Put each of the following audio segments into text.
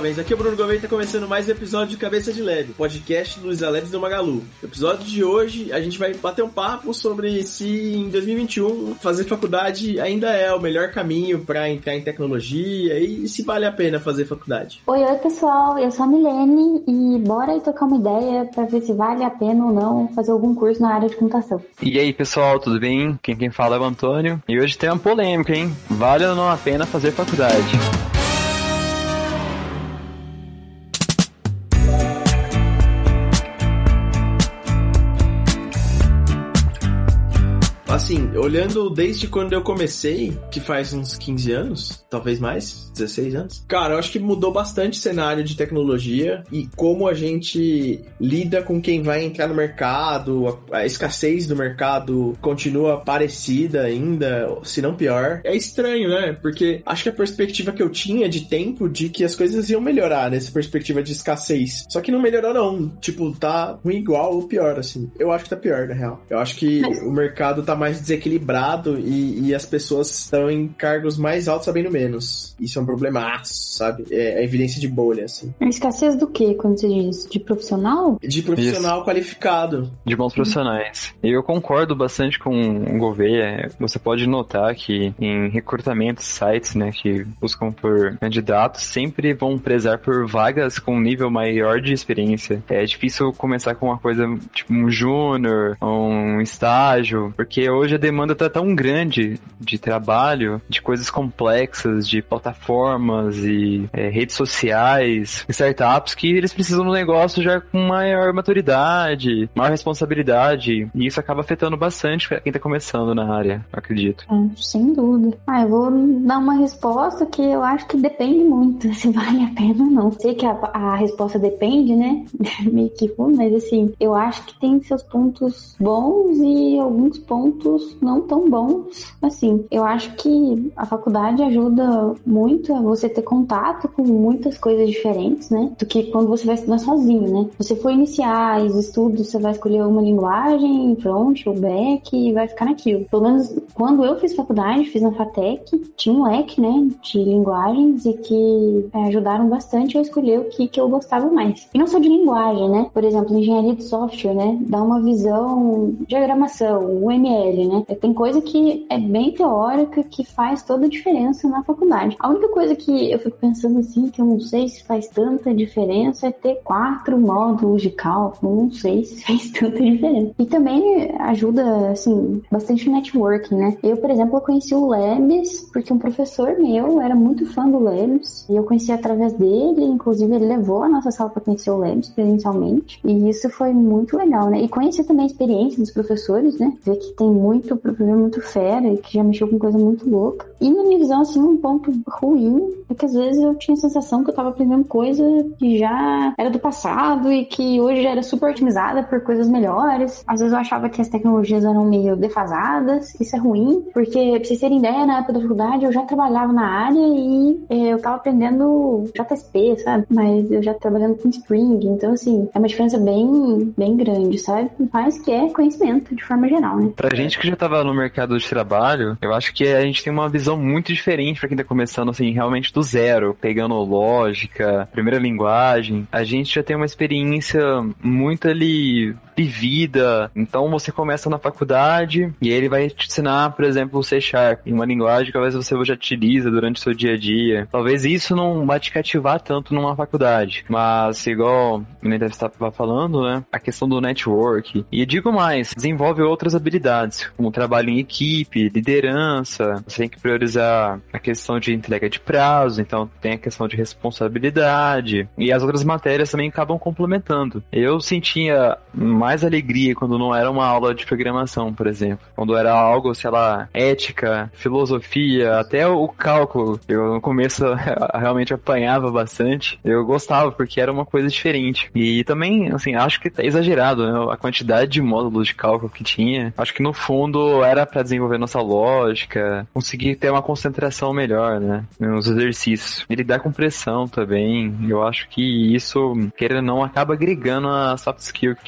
jovens, aqui é o Bruno Gouveia e tá começando mais um episódio de Cabeça de Lab, podcast do Luiza Labs do Magalu. No episódio de hoje, a gente vai bater um papo sobre se em 2021 fazer faculdade ainda é o melhor caminho para entrar em tecnologia e se vale a pena fazer faculdade. Oi pessoal, eu sou a Milene e bora aí trocar uma ideia para ver se vale a pena ou não fazer algum curso na área de computação. E aí pessoal, tudo bem? Quem fala é o Antônio e hoje tem uma polêmica, hein? Vale ou não a pena fazer faculdade? Assim, olhando desde quando eu comecei, que faz uns 15 anos, talvez mais, 16 anos. Cara, eu acho que mudou bastante o cenário de tecnologia e como a gente lida com quem vai entrar no mercado, a escassez do mercado continua parecida ainda, se não pior. É estranho, né? Porque acho que a perspectiva que eu tinha de tempo de que as coisas iam melhorar nessa perspectiva de escassez. Só que não melhorou não. Tipo, tá ruim igual ou pior, assim. Eu acho que tá pior, na real. Eu acho que o mercado tá mais desequilibrado e as pessoas estão em cargos mais altos sabendo menos. Isso é um problemaço, sabe? É a evidência de bolha, assim. A escassez do quê, quando você diz? De profissional? De profissional qualificado. De bons profissionais. Eu concordo bastante com o Gouveia. Você pode notar que em recrutamento, sites, né, que buscam por candidatos, sempre vão prezar por vagas com um nível maior de experiência. É difícil começar com uma coisa tipo um júnior, um estágio, porque hoje a demanda tá tão grande de trabalho, de coisas complexas, de plataformas e redes sociais, startups, que eles precisam de um negócio já com maior maturidade, maior responsabilidade, e isso acaba afetando bastante quem tá começando na área, eu acredito. Sem dúvida. Eu vou dar uma resposta que eu acho que depende muito se vale a pena ou não. Sei que a resposta depende, né? Meio que mas assim, eu acho que tem seus pontos bons e alguns pontos não tão bons. Assim, eu acho que a faculdade ajuda muito a você ter contato com muitas coisas diferentes, né? Do que quando você vai estudar sozinho, né? Você for iniciar os estudos, você vai escolher uma linguagem, front ou back, e vai ficar naquilo. Pelo menos quando eu fiz faculdade, fiz na FATEC, tinha um leque, né, de linguagens e que ajudaram bastante a escolher o que eu gostava mais. E não só de linguagem, né? Por exemplo, engenharia de software, né? Dá uma visão, diagramação, UML, né? Tem coisa que é bem teórica, que faz toda a diferença na faculdade. A única coisa que eu fico pensando assim, que eu não sei se faz tanta diferença, é ter 4 módulos de cálculo. Não sei se faz tanta diferença. E também ajuda, assim, bastante no networking, né? Eu, por exemplo, eu conheci o Labs porque um professor meu era muito fã do Labs e eu conheci através dele, inclusive ele levou a nossa sala para conhecer o Labs presencialmente e isso foi muito legal, né? E conhecer também a experiência dos professores, né? Ver que tem muito professor muito fera e que já mexeu com coisa muito louca. E na minha visão, assim, um ponto ruim é que às vezes eu tinha a sensação que eu tava aprendendo coisa que já era do passado e que hoje já era super otimizada por coisas melhores. Às vezes eu achava que as tecnologias eram meio defasadas. Isso é ruim, porque pra vocês terem ideia, na época da faculdade eu já trabalhava na área e eu tava aprendendo JSP, sabe? Mas eu já trabalhando com Spring, então assim, é uma diferença bem grande, sabe? Mas que é conhecimento de forma geral, né? Pra gente que já tava no mercado de trabalho, eu acho que a gente tem uma visão muito diferente pra quem tá começando, assim, realmente do zero, pegando lógica, primeira linguagem. A gente já tem uma experiência muito ali vivida, então você começa na faculdade e ele vai te ensinar, por exemplo, o C#, em uma linguagem que talvez você já utiliza durante o seu dia a dia. Talvez isso não vai te cativar tanto numa faculdade, mas igual o Ney estava falando, né, a questão do network, e digo mais, desenvolve outras habilidades, como trabalho em equipe, liderança, você tem que priorizar a questão de entrega de prazo, então tem a questão de responsabilidade, e as outras matérias também acabam complementando. Eu sentia mais alegria quando não era uma aula de programação, por exemplo. Quando era algo, sei lá, ética, filosofia, até o cálculo. Eu no começo realmente apanhava bastante. Eu gostava porque era uma coisa diferente. E também, assim, acho que tá exagerado, né? A quantidade de módulos de cálculo que tinha. Acho que no fundo era para desenvolver nossa lógica, conseguir ter uma concentração melhor, né? Nos exercícios. E lidar com pressão também. Eu acho que isso, querendo ou não, acaba agregando a soft skill que a gente ganha.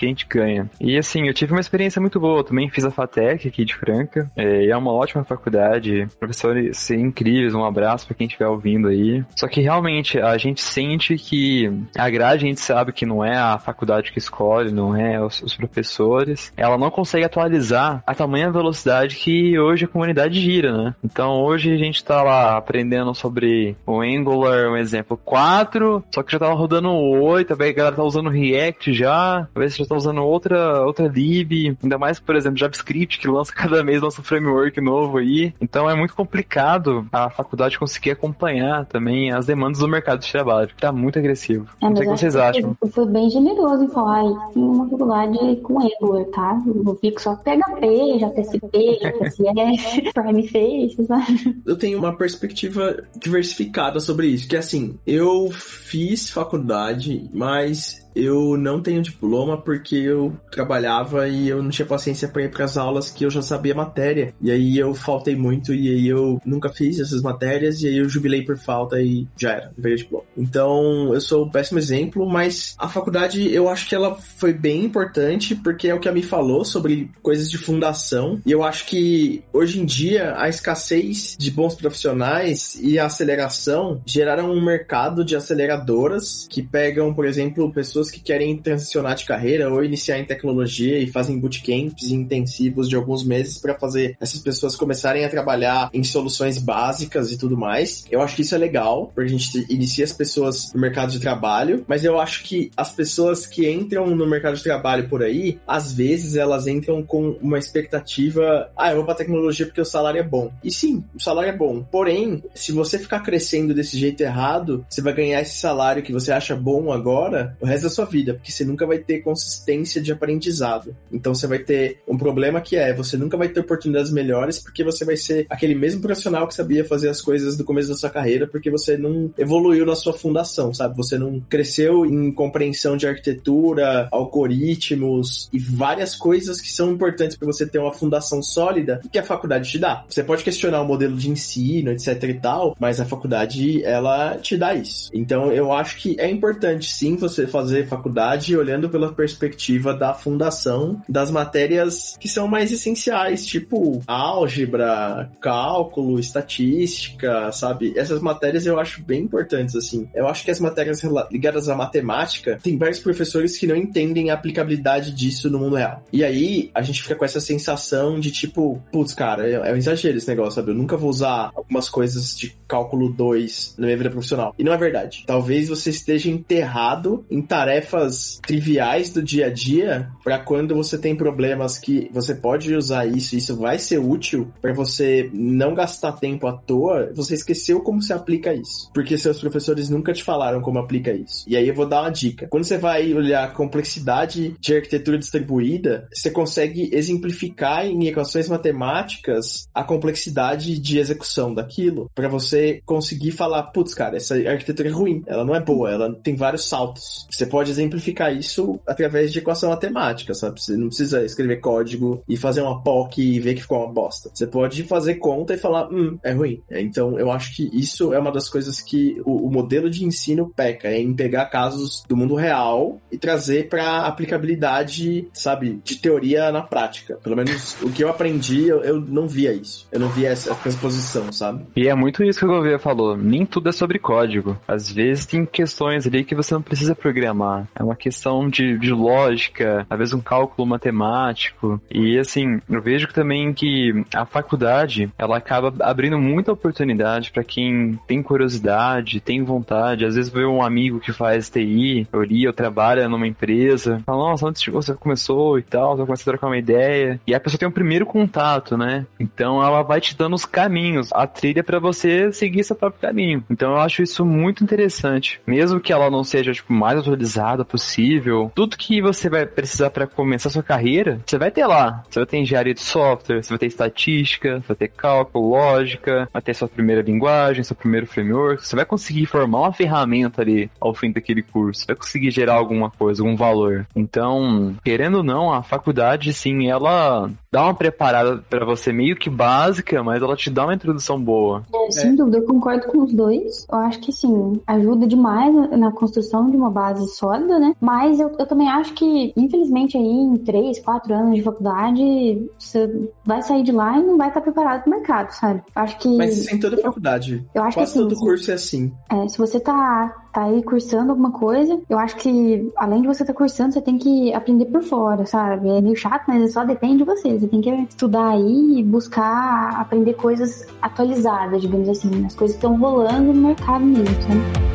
Alemanha. E assim, eu tive uma experiência muito boa, também fiz a FATEC aqui de Franca, e é uma ótima faculdade, professores incríveis, um abraço pra quem estiver ouvindo aí. Só que realmente a gente sente que a grade, a gente sabe que não é a faculdade que escolhe, não é os professores, ela não consegue atualizar a tamanha velocidade que hoje a comunidade gira, né? Então hoje a gente tá lá aprendendo sobre o Angular, um exemplo, 4, só que já tava rodando 8, a galera tá usando React já, talvez já tá usando outra lib, ainda mais, por exemplo, JavaScript, que lança cada mês um framework novo aí. Então é muito complicado a faculdade conseguir acompanhar também as demandas do mercado de trabalho. Tá muito agressivo. Não sei o que vocês acham. Eu fui bem generoso em falar aí. Tem uma faculdade com Angular, tá? Eu fico só PHP, JSP, JSS, Primeface, sabe? Eu tenho uma perspectiva diversificada sobre isso, que assim, eu fiz faculdade, mas eu não tenho diploma porque eu trabalhava e eu não tinha paciência para ir para as aulas que eu já sabia a matéria. E aí eu faltei muito e aí eu nunca fiz essas matérias e aí eu jubilei por falta e já era, não peguei diploma. Então eu sou um péssimo exemplo, mas a faculdade eu acho que ela foi bem importante porque é o que a Mi falou sobre coisas de fundação. E eu acho que hoje em dia a escassez de bons profissionais e a aceleração geraram um mercado de aceleradoras que pegam, por exemplo, pessoas que querem transicionar de carreira ou iniciar em tecnologia e fazem bootcamps intensivos de alguns meses para fazer essas pessoas começarem a trabalhar em soluções básicas e tudo mais. Eu acho que isso é legal, porque a gente inicia as pessoas no mercado de trabalho, mas eu acho que as pessoas que entram no mercado de trabalho por aí, às vezes elas entram com uma expectativa, eu vou pra tecnologia porque o salário é bom. E sim, o salário é bom. Porém, se você ficar crescendo desse jeito errado, você vai ganhar esse salário que você acha bom agora, o resto da sua vida, porque você nunca vai ter consistência de aprendizado. Então você vai ter um problema que você nunca vai ter oportunidades melhores porque você vai ser aquele mesmo profissional que sabia fazer as coisas do começo da sua carreira porque você não evoluiu na sua fundação, sabe? Você não cresceu em compreensão de arquitetura, algoritmos e várias coisas que são importantes para você ter uma fundação sólida e que a faculdade te dá. Você pode questionar o modelo de ensino, etc e tal, mas a faculdade, ela te dá isso. Então eu acho que é importante sim você fazer faculdade olhando pela perspectiva da fundação das matérias que são mais essenciais, tipo álgebra, cálculo, estatística, sabe? Essas matérias eu acho bem importantes, assim. Eu acho que as matérias ligadas à matemática, tem vários professores que não entendem a aplicabilidade disso no mundo real. E aí, a gente fica com essa sensação de tipo, putz, cara, é um exagero esse negócio, sabe? Eu nunca vou usar algumas coisas de cálculo 2 na minha vida profissional. E não é verdade. Talvez você esteja enterrado em tarefas triviais do dia a dia para quando você tem problemas que você pode usar isso vai ser útil para você não gastar tempo à toa, você esqueceu como se aplica isso. Porque seus professores nunca te falaram como aplica isso. E aí eu vou dar uma dica. Quando você vai olhar a complexidade de arquitetura distribuída, você consegue exemplificar em equações matemáticas a complexidade de execução daquilo para você conseguir falar, putz, cara, essa arquitetura é ruim, ela não é boa, ela tem vários saltos. Você pode exemplificar isso através de equação matemática, sabe? Você não precisa escrever código e fazer uma POC e ver que ficou uma bosta. Você pode fazer conta e falar, é ruim. Então, eu acho que isso é uma das coisas que o modelo de ensino peca, é em pegar casos do mundo real e trazer pra aplicabilidade, sabe, de teoria na prática. Pelo menos o que eu aprendi, eu não via isso. Eu não via essa transposição, sabe? E é muito isso que o Gouveia falou. Nem tudo é sobre código. Às vezes tem questões ali que você não precisa programar. É uma questão de lógica, às vezes um cálculo matemático. E assim, eu vejo também que a faculdade, ela acaba abrindo muita oportunidade para quem tem curiosidade, tem vontade. Às vezes vê um amigo que faz TI, ou trabalha numa empresa, fala, nossa, antes de você começou e tal, você começa a trocar uma ideia. E a pessoa tem um primeiro contato, né? Então ela vai te dando os caminhos, a trilha para você seguir seu próprio caminho. Então eu acho isso muito interessante. Mesmo que ela não seja, tipo, mais atualizada possível, tudo que você vai precisar para começar a sua carreira, você vai ter lá. Você vai ter engenharia de software, você vai ter estatística, você vai ter cálculo, lógica, vai ter sua primeira linguagem, seu primeiro framework. Você vai conseguir formar uma ferramenta ali ao fim daquele curso. Você vai conseguir gerar alguma coisa, algum valor. Então, querendo ou não, a faculdade, sim, ela dá uma preparada para você meio que básica, mas ela te dá uma introdução boa. Sem dúvida. dúvida, eu concordo com os dois. Eu acho que, sim, ajuda demais na construção de uma base sólida, né? Mas eu também acho que, infelizmente, aí em 3, 4 anos de faculdade, você vai sair de lá e não vai estar preparado pro mercado, sabe? Eu acho que... Mas isso é em toda faculdade. Eu acho quase que, assim, todo curso é assim. Se você tá aí cursando alguma coisa, eu acho que, além de você estar cursando, você tem que aprender por fora, sabe? É meio chato, mas só depende de você. Você tem que estudar aí e buscar aprender coisas atualizadas, digamos assim, as coisas que estão rolando no mercado mesmo, sabe?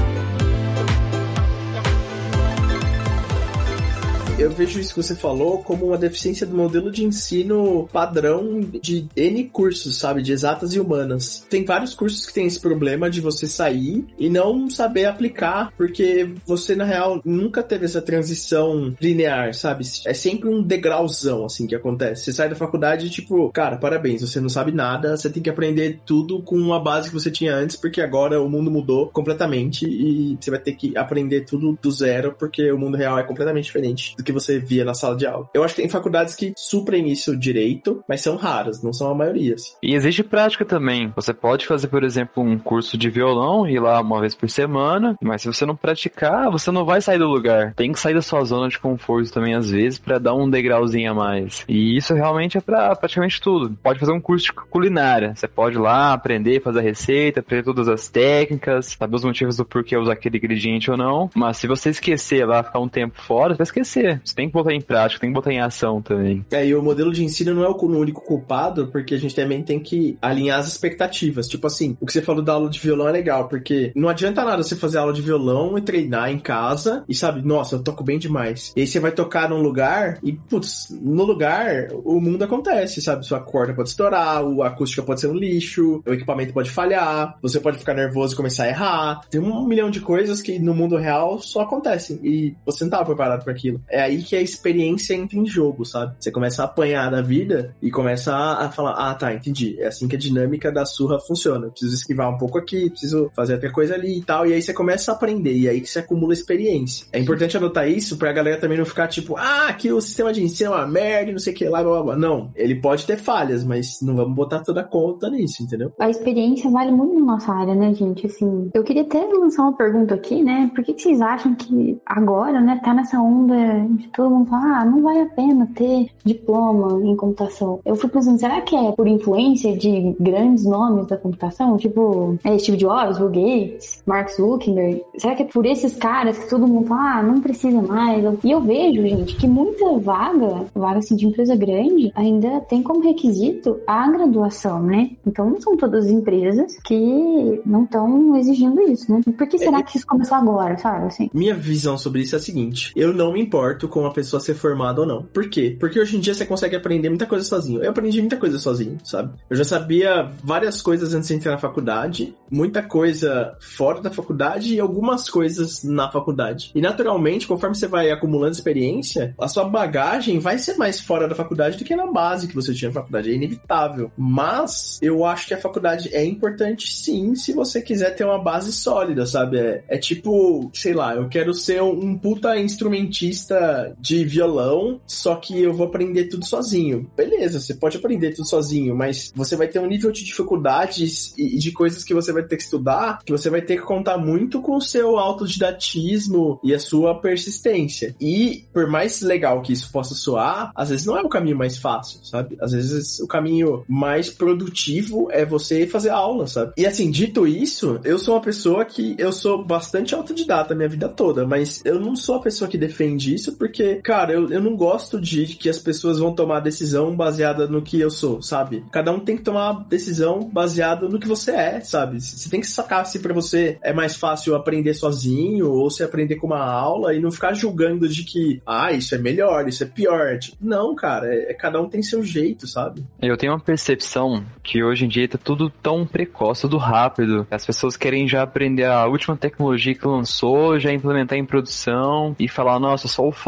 Eu vejo isso que você falou como uma deficiência do modelo de ensino padrão de N cursos, sabe? De exatas e humanas. Tem vários cursos que tem esse problema de você sair e não saber aplicar, porque você, na real, nunca teve essa transição linear, sabe? É sempre um degrauzão, assim, que acontece. Você sai da faculdade e, tipo, cara, parabéns, você não sabe nada, você tem que aprender tudo com uma base que você tinha antes, porque agora o mundo mudou completamente e você vai ter que aprender tudo do zero, porque o mundo real é completamente diferente do que você via na sala de aula. Eu acho que tem faculdades que suprem isso direito, mas são raras, não são a maioria. E existe prática também. Você pode fazer, por exemplo, um curso de violão, ir lá uma vez por semana, mas se você não praticar, você não vai sair do lugar. Tem que sair da sua zona de conforto também, às vezes, pra dar um degrauzinho a mais. E isso realmente é pra praticamente tudo. Pode fazer um curso de culinária. Você pode ir lá aprender, fazer a receita, aprender todas as técnicas, saber os motivos do porquê usar aquele ingrediente ou não. Mas se você esquecer lá, ficar um tempo fora, você vai esquecer. Você tem que botar em prática, tem que botar em ação também. E o modelo de ensino não é o único culpado, porque a gente também tem que alinhar as expectativas. Tipo assim, o que você falou da aula de violão é legal, porque não adianta nada você fazer aula de violão e treinar em casa e sabe, nossa, eu toco bem demais. E aí você vai tocar num lugar e, putz, no lugar o mundo acontece, sabe? Sua corda pode estourar, a acústica pode ser um lixo, o equipamento pode falhar, você pode ficar nervoso e começar a errar. Tem 1 milhão de coisas que no mundo real só acontecem e você não estava preparado para aquilo. É aí que a experiência entra em jogo, sabe? Você começa a apanhar da vida e começa a falar, tá, entendi. É assim que a dinâmica da surra funciona. Eu preciso esquivar um pouco aqui, preciso fazer outra coisa ali e tal. E aí você começa a aprender. E aí que você acumula experiência. É importante anotar isso pra galera também não ficar tipo, que o sistema de ensino é uma merda, não sei o que lá, blá, blá, blá. Não, ele pode ter falhas, mas não vamos botar toda a conta nisso, entendeu? A experiência vale muito na nossa área, né, gente? Assim, eu queria até lançar uma pergunta aqui, né? Por que vocês acham que agora, né, tá nessa onda de todo mundo falar, não vale a pena ter diploma em computação? Eu fui pensando, será que é por influência de grandes nomes da computação? Tipo, Steve Jobs, Bill Gates, Mark Zuckerberg? Será que é por esses caras que todo mundo fala, não precisa mais? E eu vejo, gente, que muita vaga assim, de empresa grande, ainda tem como requisito a graduação, né? Então não são todas as empresas que não estão exigindo isso, né? Por que será que isso começou agora, sabe? Assim? Minha visão sobre isso é a seguinte, eu não me importo com a pessoa ser formada ou não. Por quê? Porque hoje em dia você consegue aprender muita coisa sozinho. Eu aprendi muita coisa sozinho, sabe? Eu já sabia várias coisas antes de entrar na faculdade, muita coisa fora da faculdade e algumas coisas na faculdade. E naturalmente, conforme você vai acumulando experiência, a sua bagagem vai ser mais fora da faculdade do que na base que você tinha na faculdade. É inevitável. Mas eu acho que a faculdade é importante sim, se você quiser ter uma base sólida, sabe? É tipo, sei lá, eu quero ser um puta instrumentista de violão, só que eu vou aprender tudo sozinho. Beleza, você pode aprender tudo sozinho, mas você vai ter um nível de dificuldades e de coisas que você vai ter que estudar, que você vai ter que contar muito com o seu autodidatismo e a sua persistência. E por mais legal que isso possa soar, às vezes não é o caminho mais fácil, sabe? Às vezes o caminho mais produtivo é você fazer aula, sabe? E assim, dito isso, eu sou uma pessoa que eu sou bastante autodidata a minha vida toda, mas eu não sou a pessoa que defende isso porque, cara, eu não gosto de que as pessoas vão tomar decisão baseada no que eu sou, sabe? Cada um tem que tomar decisão baseada no que você é, sabe? Você tem que sacar se pra você é mais fácil aprender sozinho ou se aprender com uma aula e não ficar julgando de que, isso é melhor, isso é pior. Tipo, não, cara, cada um tem seu jeito, sabe? Eu tenho uma percepção que hoje em dia tá tudo tão precoce, tudo rápido. As pessoas querem já aprender a última tecnologia que lançou, já implementar em produção e falar, nossa, só o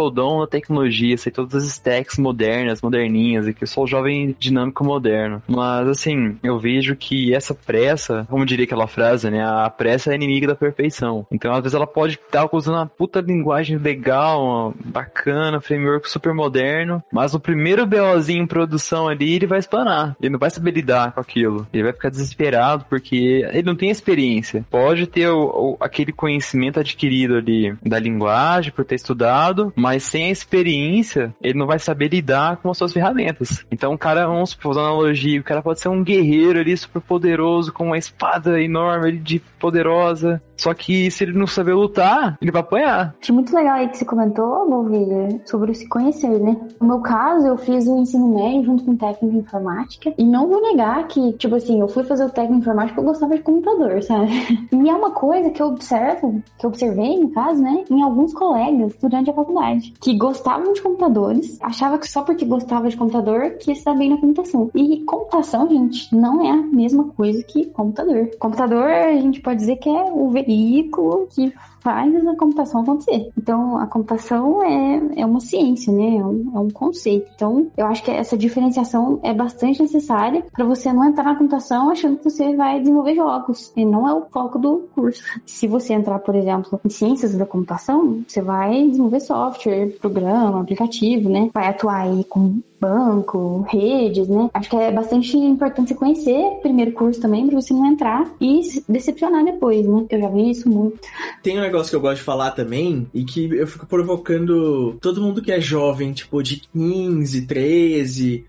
fodão da tecnologia, sei todas as stacks moderninhas, e que eu sou o jovem dinâmico moderno. Mas, assim, eu vejo que essa pressa, como diria aquela frase, né, a pressa é inimiga da perfeição. Então, às vezes ela pode estar usando uma puta linguagem legal, uma bacana, framework super moderno, mas no primeiro BOzinho em produção ali, ele vai espanar. Ele não vai saber lidar com aquilo. Ele vai ficar desesperado porque ele não tem experiência. Pode ter aquele conhecimento adquirido ali da linguagem, por ter estudado, mas sem a experiência, ele não vai saber lidar com as suas ferramentas. Então, o cara, vamos supor, usando analogia, o cara pode ser um guerreiro ali, super poderoso, com uma espada enorme ali, de poderosa, só que se ele não saber lutar, ele vai apanhar. Achei muito legal aí que você comentou, Wolvira, sobre se conhecer, né? No meu caso, eu fiz o ensino médio junto com técnico em informática, e não vou negar que, tipo assim, eu fui fazer o técnico em informática porque eu gostava de computador, sabe? E é uma coisa que eu observei, no caso, né, em alguns colegas durante a faculdade, que gostavam de computadores, achava que só porque gostava de computador que ia estar bem na computação. E computação, gente, não é a mesma coisa que computador. Computador, a gente pode dizer que é o veículo que faz a computação acontecer. Então, a computação é uma ciência, né? É um conceito. Então, eu acho que essa diferenciação é bastante necessária para você não entrar na computação achando que você vai desenvolver jogos. E não é o foco do curso. Se você entrar, por exemplo, em ciências da computação, você vai desenvolver software, programa, aplicativo, né? Vai atuar aí com banco, redes, né? Acho que é bastante importante você conhecer o primeiro curso também, pra você não entrar e se decepcionar depois, né? Eu já vi isso muito. Tem um negócio que eu gosto de falar também, e que eu fico provocando todo mundo que é jovem, tipo, de 15, 13,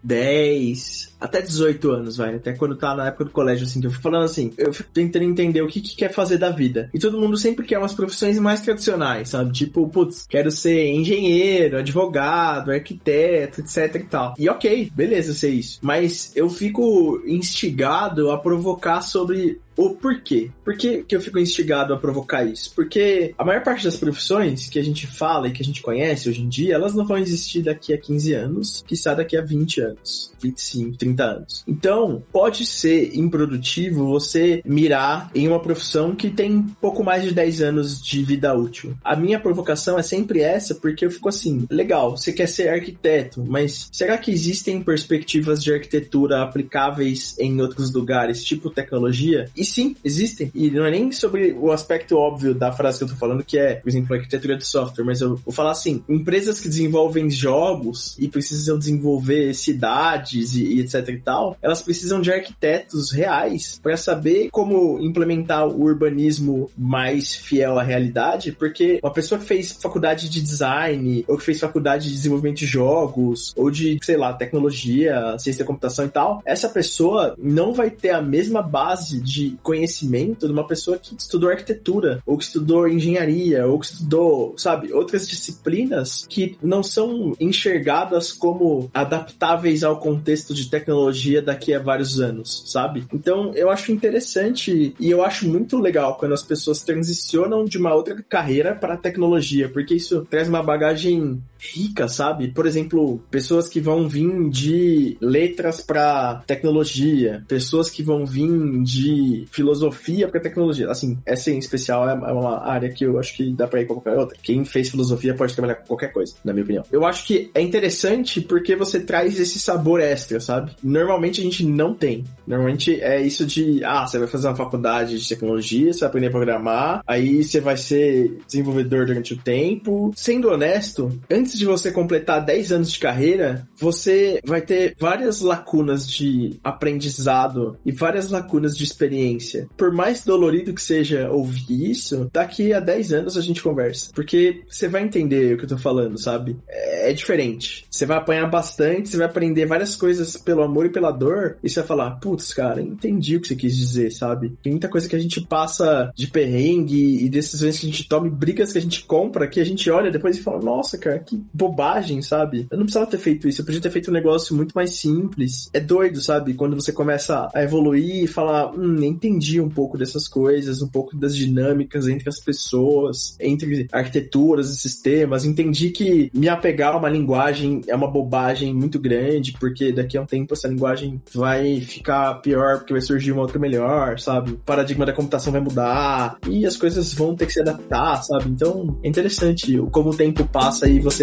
10, até 18 anos, vai, até quando tá na época do colégio, assim, que eu fico falando assim, eu fico tentando entender o que quer fazer da vida. E todo mundo sempre quer umas profissões mais tradicionais, sabe? Tipo, putz, quero ser engenheiro, advogado, arquiteto, etc e tal. E ok, beleza ser isso. Mas eu fico instigado a provocar sobre o porquê. Por que eu fico instigado a provocar isso? Porque a maior parte das profissões que a gente fala e que a gente conhece hoje em dia, elas não vão existir daqui a 15 anos, quiçá daqui a 20 anos, 25, 30 anos. Então, pode ser improdutivo você mirar em uma profissão que tem pouco mais de 10 anos de vida útil. A minha provocação é sempre essa, porque eu fico assim, legal, você quer ser arquiteto, mas será que existem perspectivas de arquitetura aplicáveis em outros lugares, tipo tecnologia? E sim, existem. E não é nem sobre o aspecto óbvio da frase que eu tô falando, que é, por exemplo, a arquitetura de software, mas eu vou falar assim, empresas que desenvolvem jogos e precisam desenvolver cidades e etc e tal, elas precisam de arquitetos reais para saber como implementar o urbanismo mais fiel à realidade, porque uma pessoa que fez faculdade de design, ou que fez faculdade de desenvolvimento de jogos, ou de, sei lá, tecnologia, ciência da computação e tal, essa pessoa não vai ter a mesma base de conhecimento de uma pessoa que estudou arquitetura, ou que estudou engenharia, ou que estudou, sabe, outras disciplinas que não são enxergadas como adaptáveis ao contexto de tecnologia daqui a vários anos, sabe? Então, eu acho interessante e eu acho muito legal quando as pessoas transicionam de uma outra carreira para a tecnologia, porque isso traz uma bagagem rica, sabe? Por exemplo, pessoas que vão vir de letras para tecnologia, pessoas que vão vir de filosofia para tecnologia. Assim, essa em especial é uma área que eu acho que dá pra ir com qualquer outra. Quem fez filosofia pode trabalhar com qualquer coisa, na minha opinião. Eu acho que é interessante porque você traz esse sabor extra, sabe? Normalmente a gente não tem. Normalmente é isso de, você vai fazer uma faculdade de tecnologia, você vai aprender a programar, aí você vai ser desenvolvedor durante o tempo. Sendo honesto, antes de você completar 10 anos de carreira, você vai ter várias lacunas de aprendizado e várias lacunas de experiência. Por mais dolorido que seja ouvir isso, daqui a 10 anos a gente conversa. Porque você vai entender o que eu tô falando, sabe? É diferente. Você vai apanhar bastante, você vai aprender várias coisas pelo amor e pela dor, e você vai falar, putz, cara, entendi o que você quis dizer, sabe? Tem muita coisa que a gente passa de perrengue e decisões que a gente toma e brigas que a gente compra, que a gente olha depois e fala, nossa, cara, que bobagem, sabe? Eu não precisava ter feito isso, eu podia ter feito um negócio muito mais simples. É doido, sabe? Quando você começa a evoluir e falar, entendi um pouco dessas coisas, um pouco das dinâmicas entre as pessoas, entre arquiteturas e sistemas, entendi que me apegar a uma linguagem é uma bobagem muito grande, porque daqui a um tempo essa linguagem vai ficar pior, porque vai surgir uma outra melhor, sabe? O paradigma da computação vai mudar, e as coisas vão ter que se adaptar, sabe? Então, é interessante como o tempo passa e você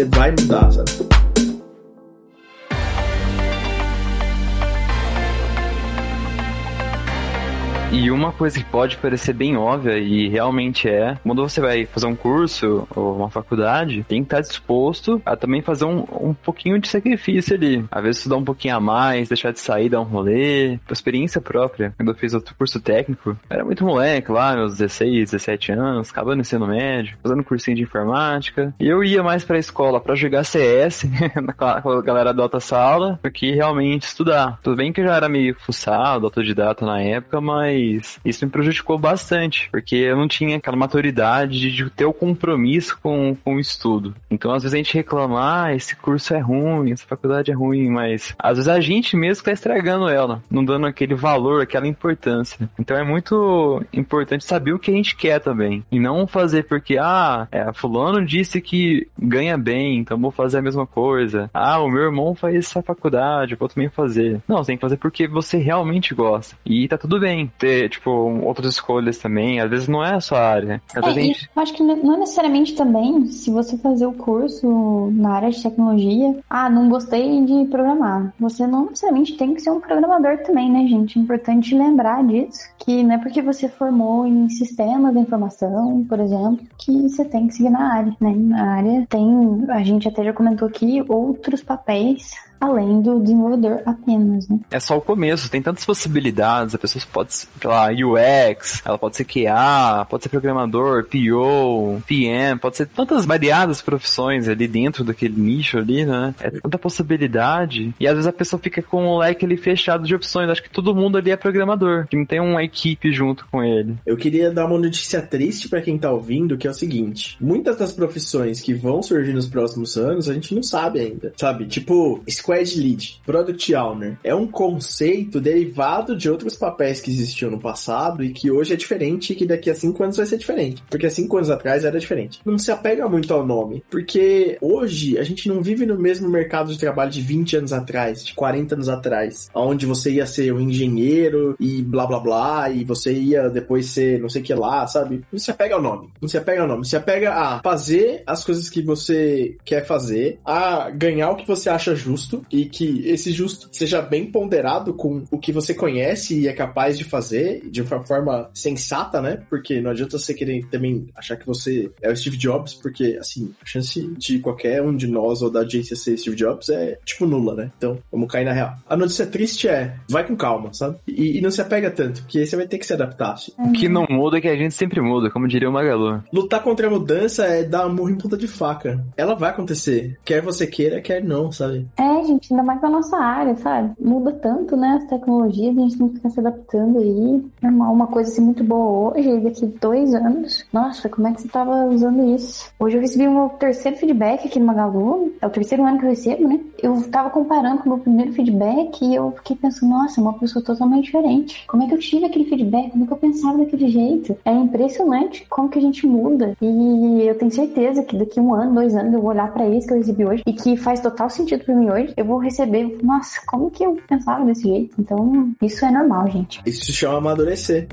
vai mudar, sabe? E uma coisa que pode parecer bem óbvia, e realmente é, quando você vai fazer um curso ou uma faculdade, tem que estar disposto a também fazer um pouquinho de sacrifício ali. Às vezes estudar um pouquinho a mais, deixar de sair, dar um rolê. Por experiência própria, quando eu fiz outro curso técnico, era muito moleque lá, meus 16, 17 anos, acabando o ensino médio, fazendo um cursinho de informática. E eu ia mais pra escola pra jogar CS com a galera da outra sala, do que realmente estudar. Tudo bem que eu já era meio fuçado, autodidata na época, mas isso me prejudicou bastante, porque eu não tinha aquela maturidade de ter o compromisso com o estudo. Então, às vezes a gente reclama, esse curso é ruim, essa faculdade é ruim, mas às vezes a gente mesmo tá estragando ela, não dando aquele valor, aquela importância. Então é muito importante saber o que a gente quer também, e não fazer porque, fulano disse que ganha bem, então vou fazer a mesma coisa. O meu irmão faz essa faculdade, eu vou também fazer. Não, você tem que fazer porque você realmente gosta. E tá tudo bem ter, outras escolhas também. Às vezes não é a sua área. Eu acho que não necessariamente também, se você fazer o curso na área de tecnologia, não gostei de programar. Você não necessariamente tem que ser um programador também, né, gente? É importante lembrar disso, que não é porque você formou em sistemas da informação, por exemplo, que você tem que seguir na área, né? Na área tem, a gente até já comentou aqui, outros papéis além do desenvolvedor apenas, né? É só o começo, tem tantas possibilidades, a pessoa pode ser, sei lá, UX, ela pode ser QA, pode ser programador, PO, PM, pode ser tantas variadas profissões ali dentro daquele nicho ali, né? É tanta possibilidade, e às vezes a pessoa fica com o leque ali fechado de opções, acho que todo mundo ali é programador, que não tem uma equipe junto com ele. Eu queria dar uma notícia triste pra quem tá ouvindo, que é o seguinte, muitas das profissões que vão surgir nos próximos anos, a gente não sabe ainda, sabe? Tipo, Squad Lead, Product Owner, é um conceito derivado de outros papéis que existiam no passado e que hoje é diferente e que daqui a 5 anos vai ser diferente. Porque há 5 anos atrás era diferente. Não se apega muito ao nome, porque hoje a gente não vive no mesmo mercado de trabalho de 20 anos atrás, de 40 anos atrás, onde você ia ser um engenheiro e blá blá blá, e você ia depois ser não sei o que lá, sabe? Não se apega ao nome. Não se apega ao nome. Se apega a fazer as coisas que você quer fazer, a ganhar o que você acha justo, e que esse justo seja bem ponderado com o que você conhece e é capaz de fazer de uma forma sensata, né? Porque não adianta você querer também achar que você é o Steve Jobs, porque, assim, a chance de qualquer um de nós ou da agência ser Steve Jobs é, tipo, nula, né? Então, vamos cair na real. A notícia triste vai com calma, sabe? E não se apega tanto, porque você vai ter que se adaptar. Assim. O que não muda é que a gente sempre muda, como diria o Magalu. Lutar contra a mudança é dar murro em ponta de faca. Ela vai acontecer. Quer você queira, quer não, sabe? Gente, ainda mais na nossa área, sabe? Muda tanto, né, as tecnologias, a gente tem que ficar se adaptando aí. Normal, uma coisa assim muito boa hoje, e daqui 2 anos, nossa, como é que você tava usando isso? Hoje eu recebi o meu 3º feedback aqui no Magalu, é o 3º ano que eu recebo, né? Eu tava comparando com o meu primeiro feedback e eu fiquei pensando, nossa, é uma pessoa totalmente diferente. Como é que eu tive aquele feedback? Como é que eu pensava daquele jeito? É impressionante como que a gente muda. E eu tenho certeza que daqui 1 ano, 2 anos, eu vou olhar pra isso que eu recebi hoje e que faz total sentido pra mim hoje. Eu vou receber, nossa, como que eu pensava desse jeito? Então, isso é normal, gente. Isso se chama amadurecer.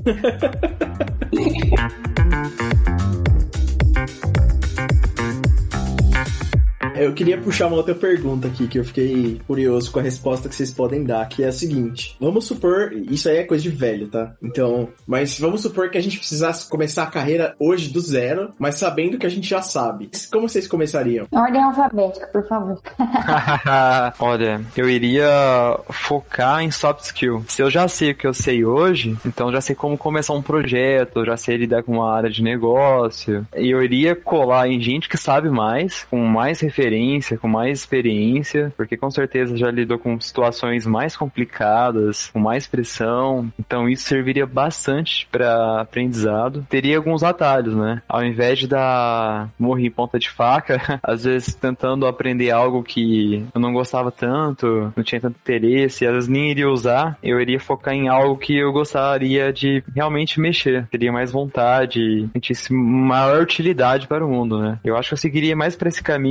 Eu queria puxar uma outra pergunta aqui, que eu fiquei curioso com a resposta que vocês podem dar, que é a seguinte. Vamos supor, isso aí é coisa de velho, tá? Então, mas vamos supor que a gente precisasse começar a carreira hoje do zero, mas sabendo que a gente já sabe. Como vocês começariam? Ordem alfabética, por favor. Olha, eu iria focar em soft skill. Se eu já sei o que eu sei hoje, então já sei como começar um projeto, já sei lidar com uma área de negócio, e eu iria colar em gente que sabe mais, com mais referência, com mais experiência, porque com certeza já lidou com situações mais complicadas, com mais pressão, então isso serviria bastante para aprendizado. Teria alguns atalhos, né? Ao invés de dar morrer em ponta de faca, às vezes tentando aprender algo que eu não gostava tanto, não tinha tanto interesse, às vezes nem iria usar, eu iria focar em algo que eu gostaria de realmente mexer, teria mais vontade, sentisse maior utilidade para o mundo, né? Eu acho que eu seguiria mais para esse caminho também,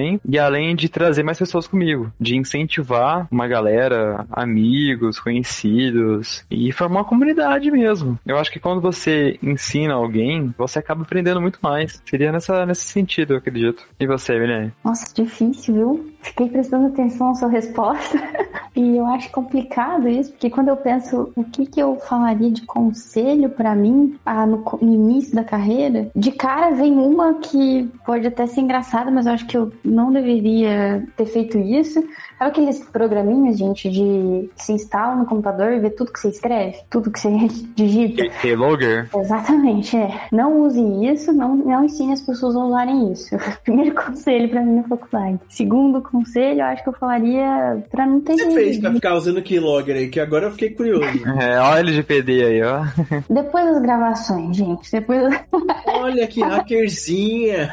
também, e além de trazer mais pessoas comigo, de incentivar uma galera, amigos, conhecidos, e formar uma comunidade mesmo. Eu acho que quando você ensina alguém, você acaba aprendendo muito mais. Seria nesse sentido, eu acredito. E você, Milene? Nossa, difícil, viu? Fiquei prestando atenção na sua resposta. E eu acho complicado isso, porque quando eu penso o que eu falaria de conselho pra mim no início da carreira, de cara vem uma que pode até ser engraçada, mas eu acho que eu não deveria ter feito isso. Sabe aqueles programinhas, gente, de se instala no computador e vê tudo que você escreve? Tudo que você digita? Keylogger? Exatamente, Não use isso, não ensine as pessoas a usarem isso. Primeiro conselho pra mim na faculdade. Segundo conselho, eu acho que eu falaria pra não ter... O que você fez pra ficar usando Keylogger aí? Que agora eu fiquei curioso. Olha o LGPD aí, ó. Depois das gravações, gente. Olha que hackerzinha.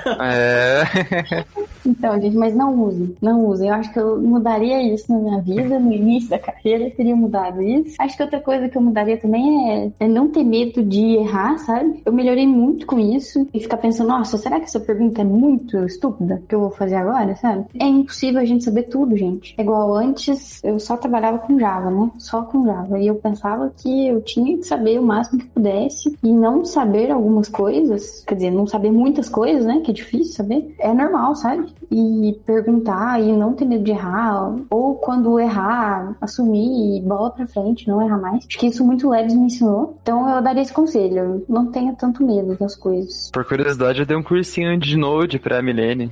Então, gente, mas não use. Eu acho que eu mudaria isso na minha vida, no início da carreira, eu teria mudado isso. Acho que outra coisa que eu mudaria também é não ter medo de errar, sabe? Eu melhorei muito com isso e ficar pensando, nossa, será que essa pergunta é muito estúpida que eu vou fazer agora, sabe? É impossível a gente saber tudo, gente. É igual antes, eu só trabalhava com Java, né? Só com Java. E eu pensava que eu tinha que saber o máximo que pudesse e não saber algumas coisas, quer dizer, não saber muitas coisas, né? Que é difícil saber. É normal, sabe? E perguntar e não ter medo de errar, ou quando errar, assumir e bola pra frente, não errar mais. Acho que isso muito Labs me ensinou. Então eu daria esse conselho, não tenha tanto medo das coisas. Por curiosidade, eu dei um cursinho de Node pra Milene.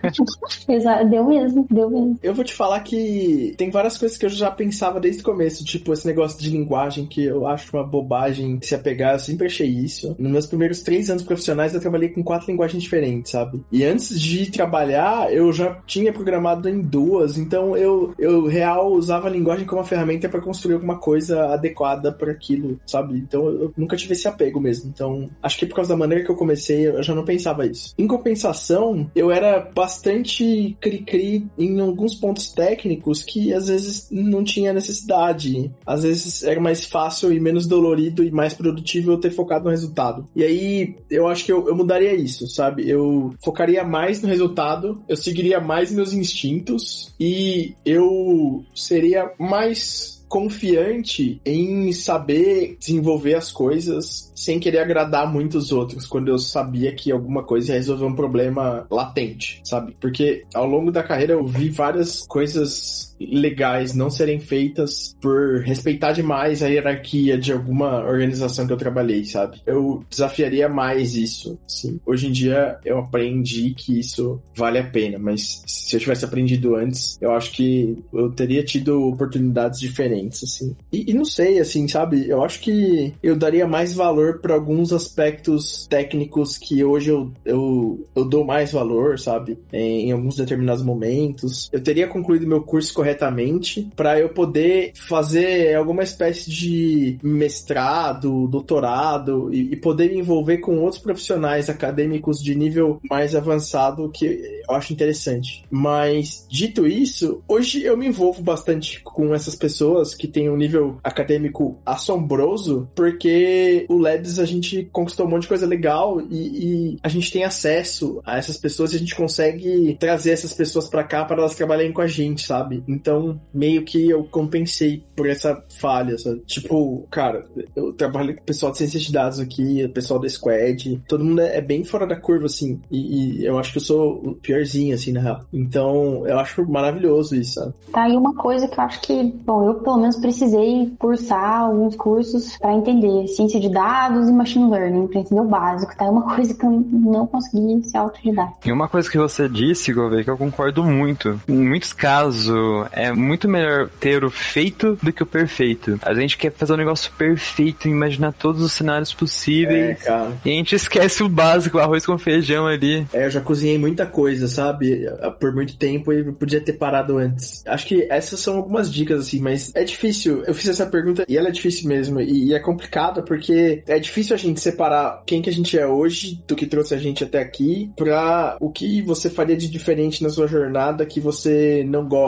Exato, deu mesmo. Eu vou te falar que tem várias coisas que eu já pensava desde o começo, tipo esse negócio de linguagem que eu acho uma bobagem se apegar, eu sempre achei isso. Nos meus primeiros 3 anos profissionais eu trabalhei com 4 linguagens diferentes, sabe? E antes de trabalhar, eu já tinha programado em 2, então eu real usava a linguagem como uma ferramenta para construir alguma coisa adequada para aquilo, sabe? Então eu nunca tive esse apego mesmo. Então acho que por causa da maneira que eu comecei, eu já não pensava isso. Em compensação, eu era bastante cri-cri em alguns pontos técnicos que às vezes não tinha necessidade. Às vezes era mais fácil e menos dolorido e mais produtivo eu ter focado no resultado. E aí eu acho que eu mudaria isso, sabe? Eu focaria mais no resultado, eu seguiria mais meus instintos e eu seria mais confiante em saber desenvolver as coisas sem querer agradar muito os outros, quando eu sabia que alguma coisa ia resolver um problema latente, sabe? Porque ao longo da carreira eu vi várias coisas legais não serem feitas por respeitar demais a hierarquia de alguma organização que eu trabalhei, sabe? Eu desafiaria mais isso, sim. Hoje em dia eu aprendi que isso vale a pena, mas se eu tivesse aprendido antes, eu acho que eu teria tido oportunidades diferentes, assim. E não sei, assim, sabe? Eu acho que eu daria mais valor para alguns aspectos técnicos que hoje eu dou mais valor, sabe? Em alguns determinados momentos. Eu teria concluído meu curso corretamente para eu poder fazer alguma espécie de mestrado, doutorado e poder me envolver com outros profissionais acadêmicos de nível mais avançado, que eu acho interessante. Mas, dito isso, hoje eu me envolvo bastante com essas pessoas que têm um nível acadêmico assombroso, porque o Labs a gente conquistou um monte de coisa legal e a gente tem acesso a essas pessoas e a gente consegue trazer essas pessoas pra cá para elas trabalharem com a gente, sabe? Então, meio que eu compensei por essa falha, sabe? Tipo, cara, eu trabalho com o pessoal de ciência de dados aqui, o pessoal da Squad, todo mundo é bem fora da curva, assim, e eu acho que eu sou o piorzinho, assim, na real. Então, eu acho maravilhoso isso, sabe? Tá aí uma coisa que eu acho que, bom, eu pelo menos precisei cursar alguns cursos pra entender ciência de dados e machine learning, pra entender o básico, tá? É uma coisa que eu não consegui ser autodidata. E uma coisa que você disse, Gouveia, que eu concordo muito. Em muitos casos, é muito melhor ter o feito do que o perfeito. A gente quer fazer um negócio perfeito, imaginar todos os cenários possíveis. Cara. E a gente esquece o básico, o arroz com feijão ali. Eu já cozinhei muita coisa, sabe? Por muito tempo e podia ter parado antes. Acho que essas são algumas dicas, assim, mas é difícil. Eu fiz essa pergunta e ela é difícil mesmo. E é complicada porque é difícil a gente separar quem que a gente é hoje, do que trouxe a gente até aqui, pra o que você faria de diferente na sua jornada que você não gosta hoje.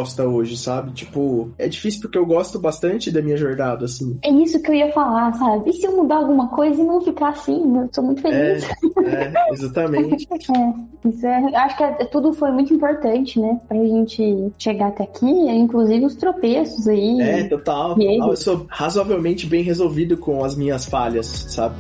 hoje, sabe? Tipo, é difícil porque eu gosto bastante da minha jornada, assim. É isso que eu ia falar, sabe? E se eu mudar alguma coisa e não ficar assim? Eu sou muito feliz. Exatamente. Acho que tudo foi muito importante, né? Pra gente chegar até aqui, inclusive os tropeços aí. Total. Eu sou razoavelmente bem resolvido com as minhas falhas, sabe?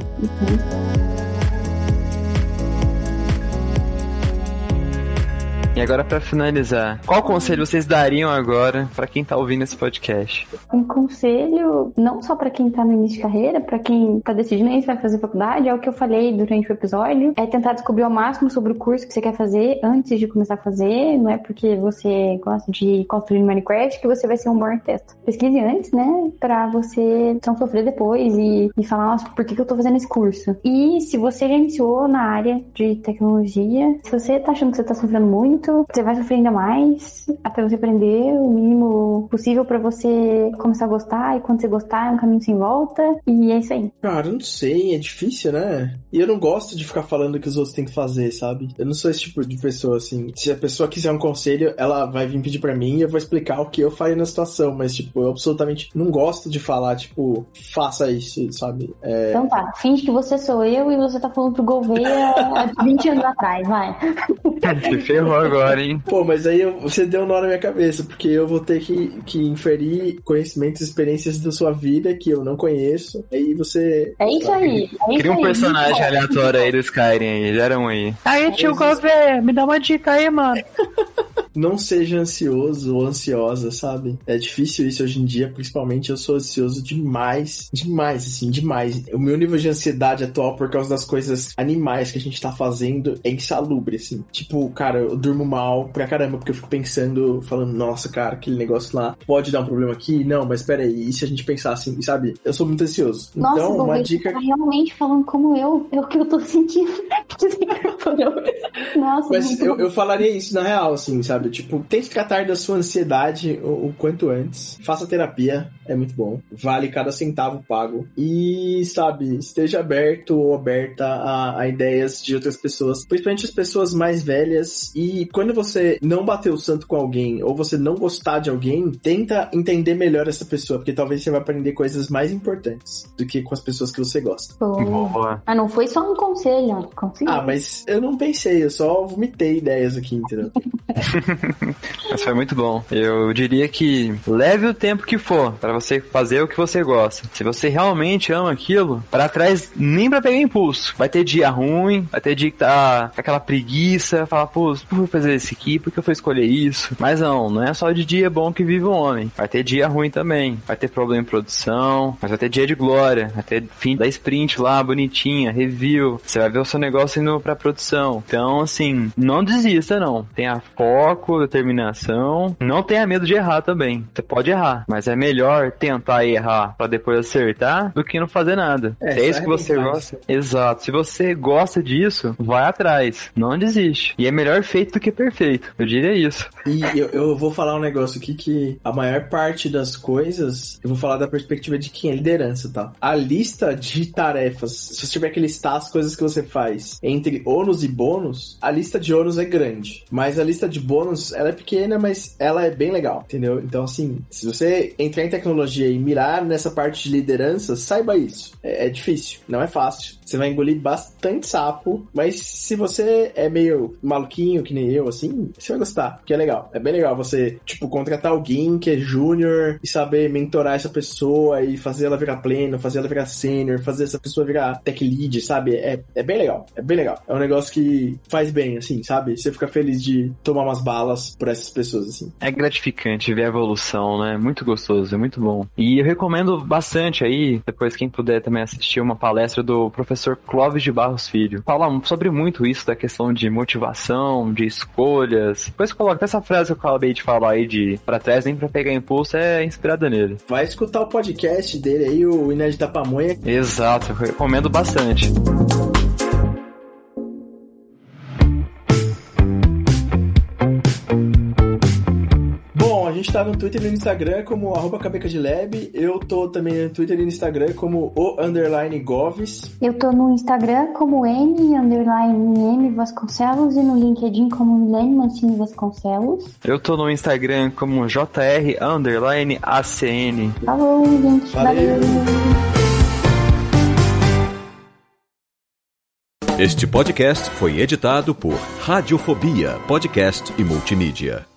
E agora, pra finalizar, qual conselho vocês dariam agora pra quem tá ouvindo esse podcast? Um conselho, não só pra quem tá no início de carreira, pra quem tá decidindo se vai fazer faculdade, é o que eu falei durante o episódio, é tentar descobrir ao máximo sobre o curso que você quer fazer antes de começar a fazer. Não é porque você gosta de construir Minecraft que você vai ser um bom arquiteto. Pesquise antes, né, pra você não sofrer depois e falar, nossa, por que eu tô fazendo esse curso? E se você já iniciou na área de tecnologia, se você tá achando que você tá sofrendo muito, você vai sofrer ainda mais até você aprender o mínimo possível pra você começar a gostar, e quando você gostar é um caminho sem volta, e é isso aí. Cara, não sei, é difícil, né? E eu não gosto de ficar falando o que os outros têm que fazer, sabe? Eu não sou esse tipo de pessoa, assim. Se a pessoa quiser um conselho, ela vai vir pedir pra mim e eu vou explicar o que eu faria na situação, mas, tipo, eu absolutamente não gosto de falar, tipo, faça isso, sabe? Então tá, finge que você sou eu e você tá falando pro Gouveia há 20 anos atrás, vai. Te ferrou agora, hein? Pô, mas aí você deu um nó na minha cabeça, porque eu vou ter que inferir conhecimentos e experiências da sua vida que eu não conheço. Aí você... É isso aí. Cria um personagem aleatório aí do Skyrim aí, gera um aí. Aí, tio Gouveia, me dá uma dica aí, mano. Não seja ansioso ou ansiosa, sabe? É difícil isso hoje em dia, principalmente eu sou ansioso demais. Demais, assim, demais. O meu nível de ansiedade atual por causa das coisas animais que a gente tá fazendo é insalubre, assim. Tipo, cara, eu durmo mal pra caramba, porque eu fico pensando, falando, nossa, cara, aquele negócio lá pode dar um problema aqui? Não, mas peraí, e se a gente pensar assim, sabe? Eu sou muito ansioso. Nossa, então, uma dica... tá realmente falando como eu. É o que eu tô sentindo. Nossa, mas eu falaria isso na real, assim, sabe? Tipo, tente tratar da sua ansiedade o quanto antes. Faça terapia, é muito bom. Vale cada centavo pago. E, sabe, esteja aberto ou aberta a ideias de outras pessoas, principalmente as pessoas mais velhas. E quando você não bater o santo com alguém, ou você não gostar de alguém, tenta entender melhor essa pessoa, porque talvez você vai aprender coisas mais importantes do que com as pessoas que você gosta. Boa. Ah, não foi só um conselho. Ah, mas eu não pensei, eu só vomitei ideias aqui, entendeu? Mas foi muito bom. Eu diria que leve o tempo que for pra você fazer o que você gosta. Se você realmente ama aquilo, para trás nem pra pegar impulso. Vai ter dia ruim, vai ter dia que tá com aquela preguiça, falar, pô, por que eu fui fazer esse aqui? Por que eu fui escolher isso? Mas não é só de dia bom que vive um homem. Vai ter dia ruim também. Vai ter problema em produção, mas vai ter dia de glória. Vai ter fim da sprint lá, bonitinha, review. Você vai ver o seu negócio indo pra produção. Então, assim, não desista, não. Tenha foco, determinação. Não tenha medo de errar também. Você pode errar, mas é melhor tentar errar pra depois acertar do que não fazer nada. Se é isso que você gosta. Exato. Se você gosta disso, vai atrás. Não desiste. E é melhor feito do que perfeito. Eu diria isso. E eu vou falar um negócio aqui que a maior parte das coisas, eu vou falar da perspectiva de quem é liderança, tá? A lista de tarefas, se você tiver que listar as coisas que você faz entre ônus e bônus, a lista de ônus é grande. Mas a lista de bônus, ela é pequena, mas ela é bem legal, entendeu? Então, assim, se você entrar em tecnologia e mirar nessa parte de liderança, saiba isso. É difícil, não é fácil. Você vai engolir bastante sapo, mas se você é meio maluquinho, que nem eu, assim, você vai gostar, porque é legal. É bem legal você, tipo, contratar alguém que é júnior e saber mentorar essa pessoa e fazer ela virar pleno, fazer ela virar sênior, fazer essa pessoa virar tech lead, sabe? É bem legal, é bem legal. É um negócio que faz bem, assim, sabe? Você fica feliz de tomar umas balas por essas pessoas, assim. É gratificante ver a evolução, né? Muito gostoso, é muito bom. E eu recomendo bastante aí, depois quem puder também assistir uma palestra do professor Clóvis de Barros Filho. Fala sobre muito isso da questão de motivação, de escolhas. Depois coloca até essa frase que eu acabei de falar aí de pra trás nem pra pegar impulso, é inspirada nele. Vai escutar o podcast dele aí, o Inés da Pamonha. Exato, eu recomendo bastante. gente tá no Twitter e no Instagram como @cabecadilab. Eu tô também no Twitter e no Instagram como _Goves. Eu tô no Instagram como M Vasconcelos e no LinkedIn como Milene Mancini Vasconcelos. Eu tô no Instagram como JR_ACN. Falou, gente. Valeu. Este podcast foi editado por Radiofobia, podcast e multimídia.